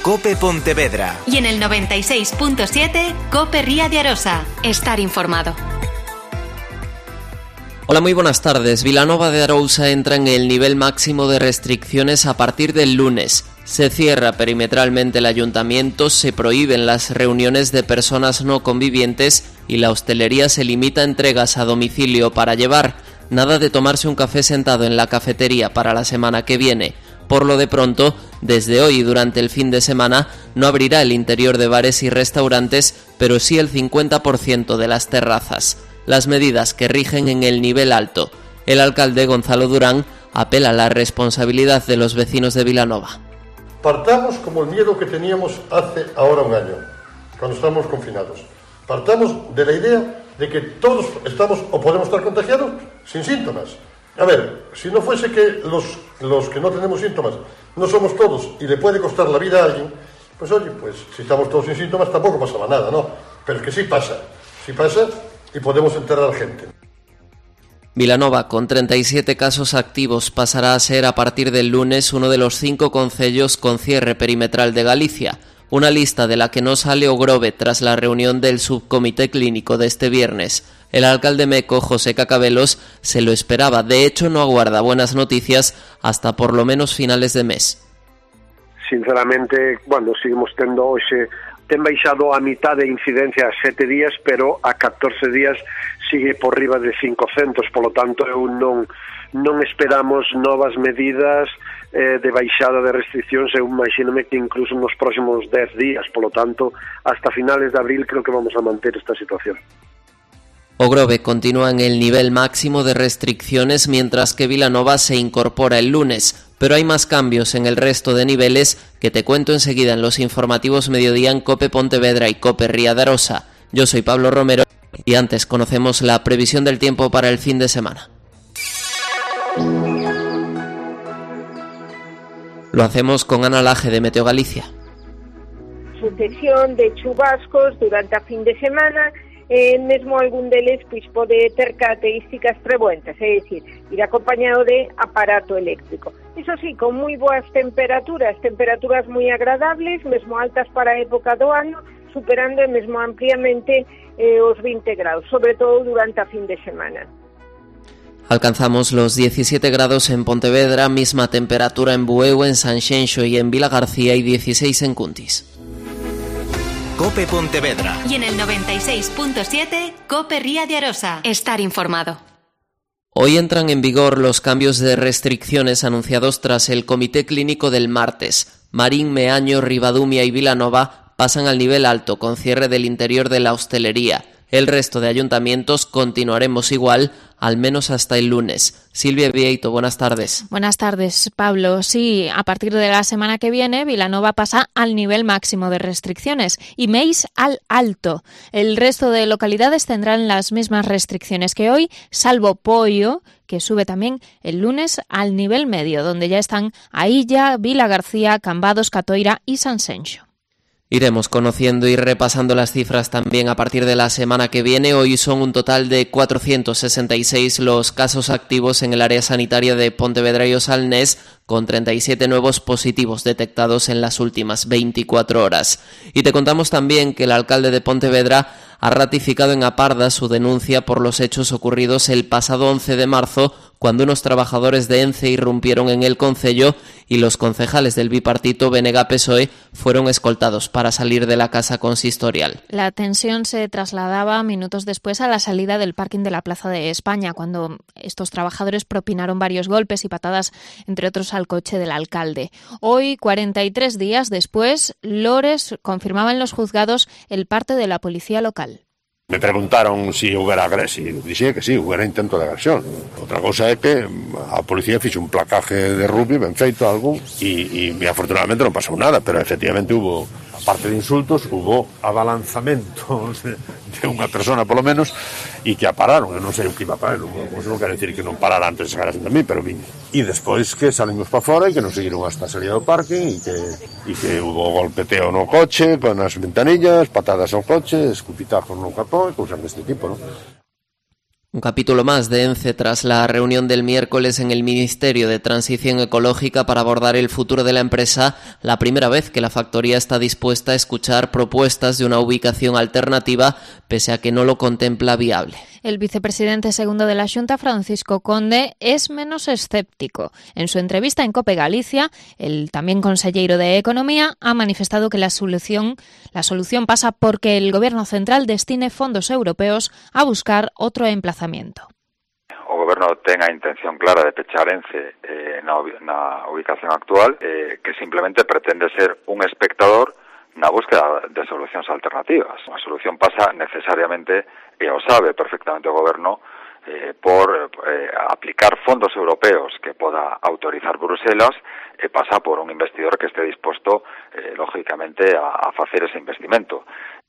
COPE Pontevedra. Y en el 96.7 COPE Ría de Arosa. Estar informado. Hola, muy buenas tardes. Vilanova de Arousa entra en el nivel máximo de restricciones a partir del lunes. Se cierra perimetralmente el ayuntamiento, se prohíben las reuniones de personas no convivientes y la hostelería se limita a entregas a domicilio para llevar. Nada de tomarse un café sentado en la cafetería para la semana que viene. Por lo de pronto, desde hoy y durante el fin de semana no abrirá el interior de bares y restaurantes, pero sí el 50% de las terrazas. Las medidas que rigen en el nivel alto. El alcalde Gonzalo Durán apela a la responsabilidad de los vecinos de Vilanova. Partamos como el miedo que teníamos hace ahora un año, cuando estábamos confinados. Partamos de la idea de que todos estamos o podemos estar contagiados sin síntomas. A ver, si no fuese que los que no tenemos síntomas no somos todos y le puede costar la vida a alguien, pues oye, pues si estamos todos sin síntomas tampoco pasaba nada, ¿no? Pero es que sí pasa y podemos enterrar gente. Vilanova, con 37 casos activos, pasará a ser a partir del lunes uno de los 5 concellos con cierre perimetral de Galicia, una lista de la que no sale Ogrove tras la reunión del subcomité clínico de este viernes. El alcalde meco, José Cacabelos, se lo esperaba, de hecho no aguarda buenas noticias hasta por lo menos finales de mes. Sinceramente, seguimos tendo hoxe, ten baixado a mitad de incidencia a 7 días, pero a 14 días sigue por riba de 500, polo tanto eu non esperamos novas medidas de baixada de restriccións, eu imagínome que incluso nos próximos 10 días, polo tanto, hasta finales de abril creo que vamos a manter esta situación. Ogrove continúa en el nivel máximo de restricciones mientras que Vilanova se incorpora el lunes, pero hay más cambios en el resto de niveles que te cuento enseguida en los informativos Mediodía en COPE Pontevedra y COPE Ría de Arosa. Yo soy Pablo Romero y antes conocemos la previsión del tiempo para el fin de semana. Lo hacemos con Ana Laje de Meteo Galicia. Sucesión de chubascos durante a fin de semana, mesmo algún deles pode ter características trebuentas, é dicir, ir acompañado de aparato eléctrico. Iso sí, con moi boas temperaturas moi agradables, mesmo altas para a época do ano, superando mesmo ampliamente os 20 graus, sobre todo durante a fin de semana. Alcanzamos los 17 grados en Pontevedra, misma temperatura en Bueu, en Sanxenxo y en Vilagarcía y 16 en Cuntis. COPE Pontevedra. Y en el 96.7 COPE Ría de Arosa. Estar informado. Hoy entran en vigor los cambios de restricciones anunciados tras el comité clínico del martes. Marín, Meaño, Ribadumia y Vilanova pasan al nivel alto con cierre del interior de la hostelería. El resto de ayuntamientos continuaremos igual, al menos hasta el lunes. Silvia Vieito, buenas tardes. Buenas tardes, Pablo. Sí, a partir de la semana que viene, Vilanova pasa al nivel máximo de restricciones y Meis al alto. El resto de localidades tendrán las mismas restricciones que hoy, salvo Poio, que sube también el lunes al nivel medio, donde ya están Ailla, Vilagarcía, Cambados, Catoira y Sanxenxo. Iremos conociendo y repasando las cifras también a partir de la semana que viene. Hoy son un total de 466 los casos activos en el área sanitaria de Pontevedra y Osalnés, con 37 nuevos positivos detectados en las últimas 24 horas. Y te contamos también que el alcalde de Pontevedra ha ratificado en Aparda su denuncia por los hechos ocurridos el pasado 11 de marzo, cuando unos trabajadores de ENCE irrumpieron en el concello y los concejales del bipartito BNG-PSOE fueron escoltados para salir de la casa consistorial. La tensión se trasladaba minutos después a la salida del parking de la Plaza de España, cuando estos trabajadores propinaron varios golpes y patadas, entre otros al coche del alcalde. Hoy, 43 días después, Lores confirmaba en los juzgados el parte de la policía local. Me preguntaron si houbera agresión, dixía que sí, houbera intento de agresión. Outra cousa é que a policía fixo un placaje de rugby ben feito algo e afortunadamente non pasou nada, pero efectivamente hubo, aparte de insultos, hubo abalanzamentos de unha persona polo menos e que a pararon, eu non sei o que iba a parar, non quero decir que non parara antes de chegar a mí, pero vin. E despois que salimos para fora e que nos seguiron hasta a salida do parking e que hubo golpeteo no coche, con as ventanillas, patadas ao coche, escupitazos no capó e cousas deste tipo, non? Un capítulo más de ENCE tras la reunión del miércoles en el Ministerio de Transición Ecológica para abordar el futuro de la empresa, la primera vez que la factoría está dispuesta a escuchar propuestas de una ubicación alternativa, pese a que no lo contempla viable. El vicepresidente segundo de la Xunta, Francisco Conde, es menos escéptico. En su entrevista en COPE Galicia, el también conselleiro de Economía ha manifestado que la solución pasa porque el Gobierno central destine fondos europeos a buscar otro emplazamiento. O Goberno ten a intención clara de pechar ENCE na ubicación actual, que simplemente pretende ser un espectador na búsqueda de solucións alternativas. A solución pasa necesariamente, e o sabe perfectamente o Goberno, por aplicar fondos europeos que poda autorizar Bruselas e pasa por un investidor que esté disposto, lógicamente, a facer ese investimento.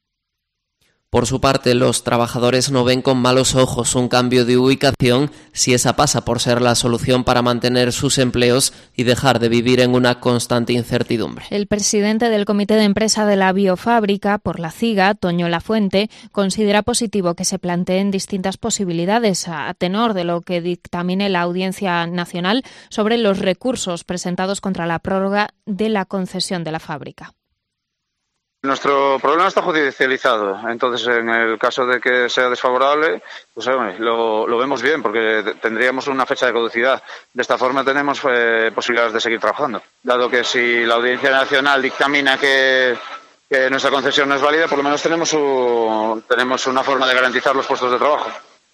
Por su parte, los trabajadores no ven con malos ojos un cambio de ubicación si esa pasa por ser la solución para mantener sus empleos y dejar de vivir en una constante incertidumbre. El presidente del Comité de Empresa de la Biofábrica, por la CIGA, Toño Lafuente, considera positivo que se planteen distintas posibilidades a tenor de lo que dictamine la Audiencia Nacional sobre los recursos presentados contra la prórroga de la concesión de la fábrica. Nuestro problema está judicializado, entonces en el caso de que sea desfavorable, pues lo vemos bien porque tendríamos una fecha de caducidad. De esta forma tenemos posibilidades de seguir trabajando, dado que si la Audiencia Nacional dictamina que nuestra concesión no es válida, por lo menos tenemos una forma de garantizar los puestos de trabajo.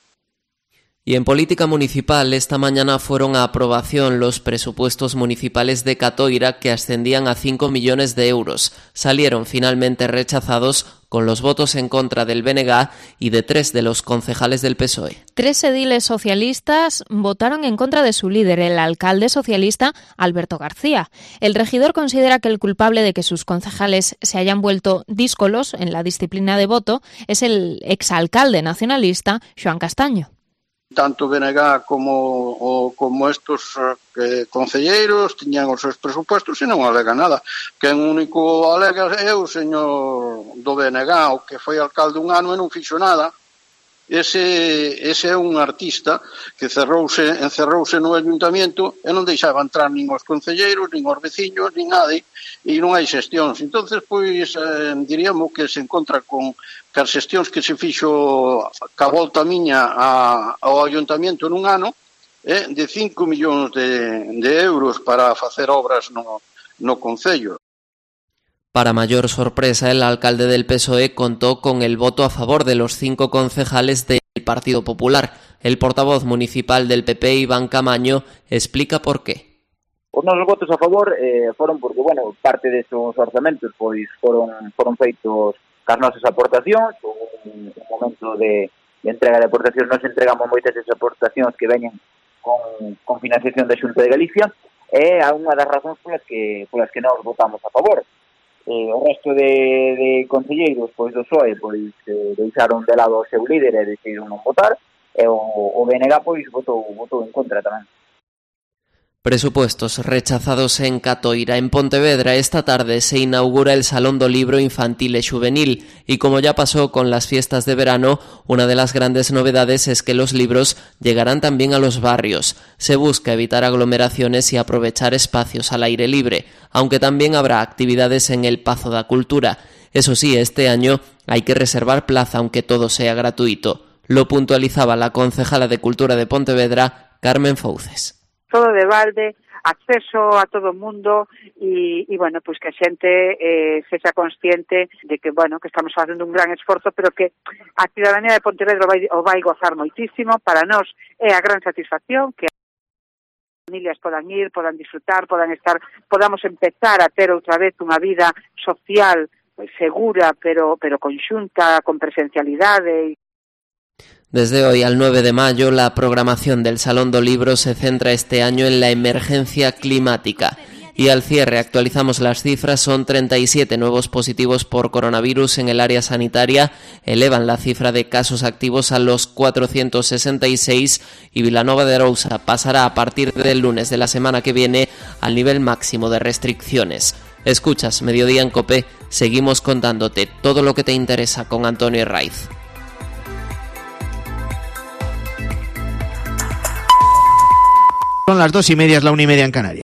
Y en política municipal, esta mañana fueron a aprobación los presupuestos municipales de Catoira que ascendían a 5 millones de euros. Salieron finalmente rechazados con los votos en contra del BNG y de 3 de los concejales del PSOE. 3 ediles socialistas votaron en contra de su líder, el alcalde socialista Alberto García. El regidor considera que el culpable de que sus concejales se hayan vuelto díscolos en la disciplina de voto es el exalcalde nacionalista Xoán Castaño. Tanto BNG como estos concelleiros tiñan os seus presupuestos e non alega nada. Quen único alega é o señor do BNG, o que foi alcalde un ano e non fixo nada. Ese é un artista que encerrouse no ayuntamiento e non deixaba entrar nin os concelleiros, nin os veciños, nin nada, e non hai xestións. Entonces, pois, diríamos que se encontra con as xestións que se fixo ca volta miña ao ayuntamiento nun ano, de 5 millóns de euros para facer obras no concello. Para mayor sorpresa, el alcalde del PSOE contó con el voto a favor de los 5 concejales del Partido Popular. El portavoz municipal del PP, Iván Camaño, explica por qué. Os nosos votos a favor foron porque, parte desos orzamentos foron feitos cas nosas aportacións, un momento de entrega de aportacións, nos entregamos moitas desas aportacións que veñen con financiación da Xunta de Galicia, e a unha das razóns polas que nós votamos a favor. O resto de concelleiros do PSOE deixaron de lado o seu líder e decidiron non votar, e o BNG votou en contra tamén. Presupuestos rechazados en Catoira. En Pontevedra esta tarde se inaugura el Salón do Libro Infantil e Juvenil y como ya pasó con las fiestas de verano, una de las grandes novedades es que los libros llegarán también a los barrios. Se busca evitar aglomeraciones y aprovechar espacios al aire libre, aunque también habrá actividades en el Pazo da Cultura. Eso sí, este año hay que reservar plaza aunque todo sea gratuito. Lo puntualizaba la concejala de Cultura de Pontevedra, Carmen Fouces. Todo de balde, acceso a todo o mundo e pues que a xente sexa consciente de que, que estamos facendo un gran esforzo, pero que a cidadanía de Pontevedra o vai gozar moitísimo. Para nós é a gran satisfacción que as familias podan ir, podan disfrutar, podamos empezar a ter outra vez unha vida social segura, pero conxunta, con presencialidade. Desde hoy al 9 de mayo, la programación del Salón do Libro se centra este año en la emergencia climática. Y al cierre actualizamos las cifras, son 37 nuevos positivos por coronavirus en el área sanitaria, elevan la cifra de casos activos a los 466 y Vilanova de Arousa pasará a partir del lunes de la semana que viene al nivel máximo de restricciones. Escuchas Mediodía en COPE, seguimos contándote todo lo que te interesa con Antonio Herraiz. Son las 2:30, es la 1:30 en Canarias.